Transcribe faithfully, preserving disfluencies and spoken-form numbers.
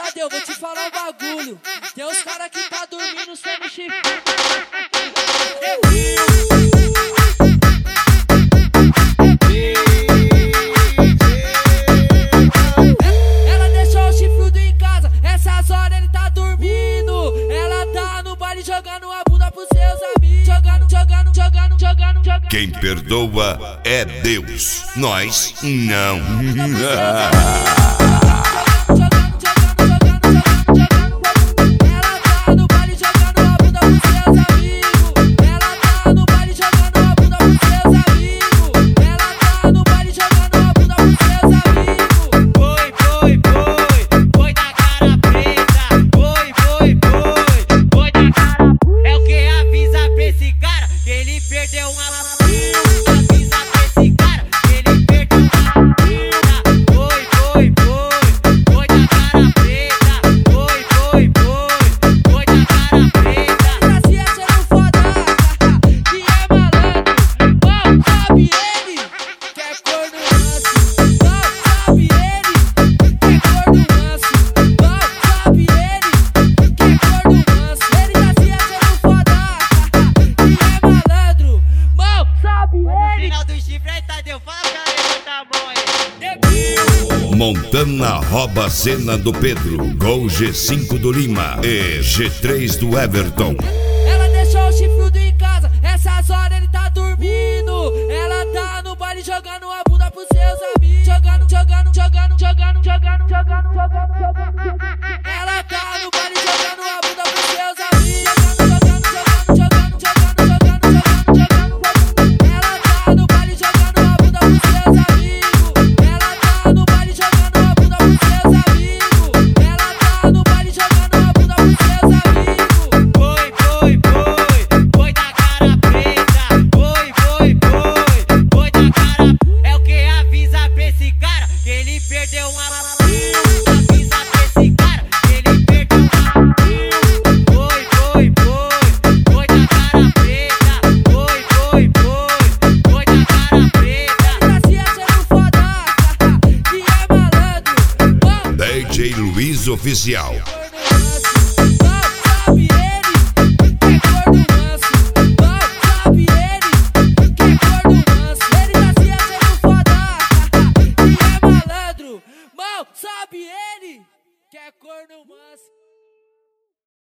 Tadeu, vou te falar um bagulho. Tem uns caras que tá dormindo sem me chifrar. Ela deixou o chifrudo em casa, essas horas ele tá dormindo. Ela tá no baile jogando a bunda pros seus amigos. Jogando, jogando, jogando, jogando, jogando. Quem perdoa é Deus, nós não. Montana rouba a cena do Pedro, Gol G cinco do Lima e G três do Everton. Ela deixou o chifrudo em casa, essas horas ele tá dormindo. Ela tá no baile jogando a bunda pros seus amigos. Jogando, jogando, jogando, jogando, jogando, jogando, jogando, jogando. Ela tá no baile jogando a bunda pros seus amigos. Jogando, jogando, jogando, jogando, jogando, jogando, jogando, jogando. Ela tá no baile jogando a bunda pros seus amigos. Ela tá no baile jogando a bunda pros seus amigos. Ela tá no baile jogando a bunda pros seus amigos. Foi, foi, foi, foi da cara preta. Foi, foi, foi, foi da cara. É o que avisa pra esse cara que ele perdeu uma. Avisa pra esse cara que ele perdeu uma. Foi, foi, foi, foi da cara preta. Foi, foi, foi, foi da cara preta. Tá se achando foda, que é malandro. D J Luiz Oficial. Sabe ele, que é corno manso. Sabe ele, que é corno manso. Ele tá se achando foda, que é malandro. Mal, sabe ele, que é corno manso.